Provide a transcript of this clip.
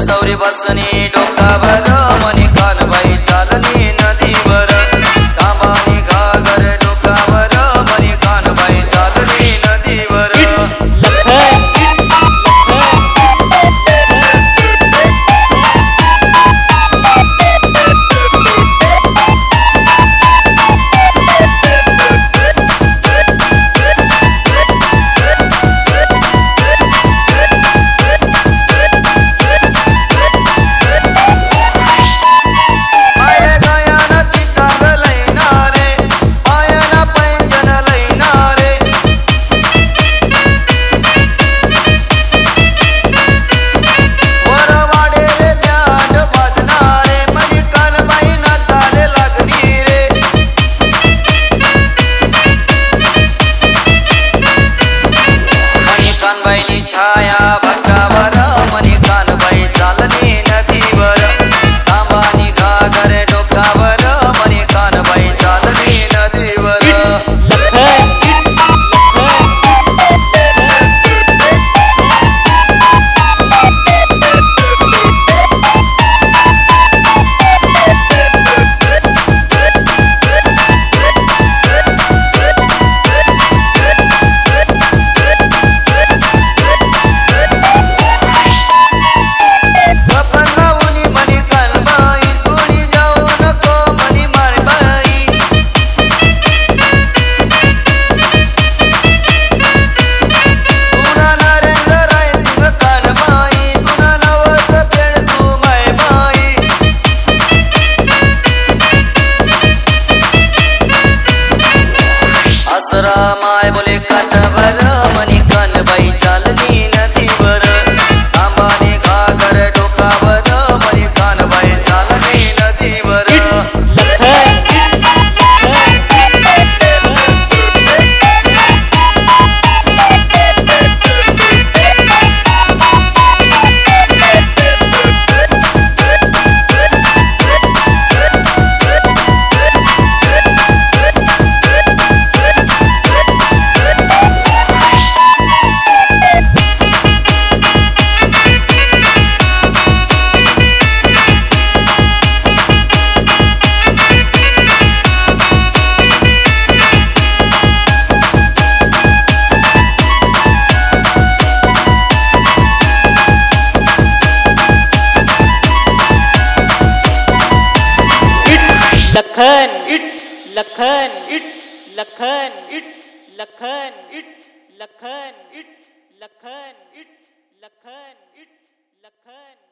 सौरी बसनी डोकावर मनी कानबाई चालनी नदीवर तांबानी घागर डोकावर मनी कानबाई चालनी नदीवर कानबाईनी छाया भक्तावर मनी कानबाई चालनी नदीवर तांबानी घागर डोकावर मनी कानबाई चालनी नदीवर आसरा माय बोले काठावर मनी कानबाई चालनी नदीवर तांबानी घागर डोकावर मनी कानबाई चालनी नदीवर Lakhan it's Lakhan it's Lakhan it's Lakhan it's Lakhan it's Lakhan it's Lakhan it's Lakhan